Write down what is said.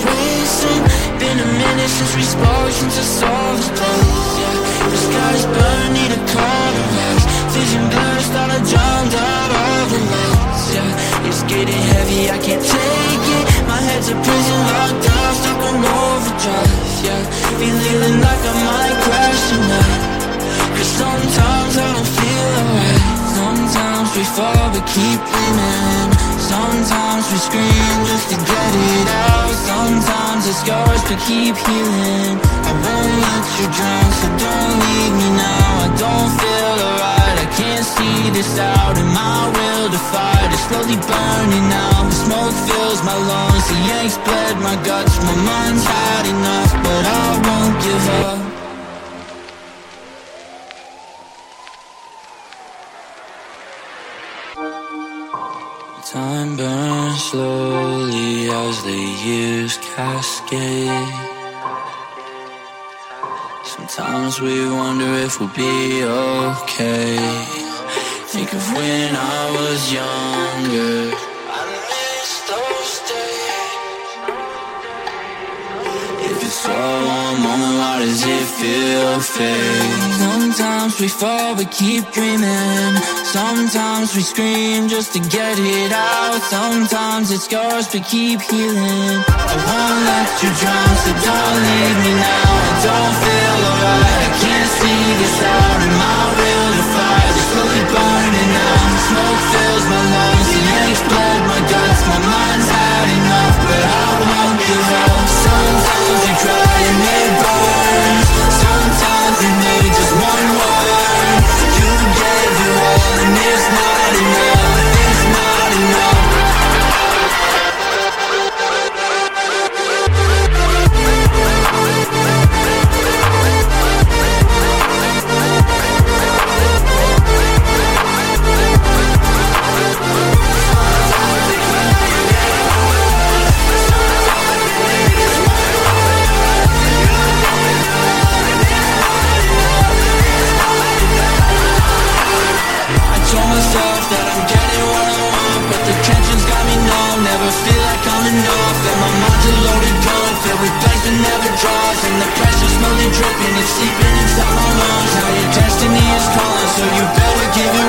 racing. Been a minute since we spoke, since I saw this place, yeah. The sky's burning, need a car to rise. Vision blurred, thought I drowned out all the lights, yeah. It's getting heavy, I can't take it. My head's a prison, locked up, stuck on overdrive, yeah. Feeling like I might crash tonight. Cause sometimes I don't feel alright. Sometimes we fall but keep dreaming. Sometimes we scream just to get it out. Sometimes it scars but keep healing. I won't let you drown, so don't leave me now. I don't feel alright, I can't see this out. And my will to fight is slowly burning out. The smoke fills my lungs, the yanks bled my guts. My mind's had enough, but I won't give up. Time burns slowly as the years cascade. Sometimes we wonder if we'll be okay. Think of when I was younger, I miss those days. If it's all one moment, why does it feel fake? Sometimes we fall but keep dreaming. Sometimes we scream just to get it out. Sometimes it scars but keep healing. I won't let you drown, so don't leave me now. I don't feel alright, I can't see this out. And my will to fight is slowly burning out. The smoke fills my lungs, the yanks bled my guts. My mind's had enough, but I won't give up. Sometimes we cry and it burns. Sometimes we need just one word. You gave your all and it's not enough. It's not enough. Never draws, and the pressure slowly dripping, it's seeping inside my lungs. Now your destiny is calling, so you better give it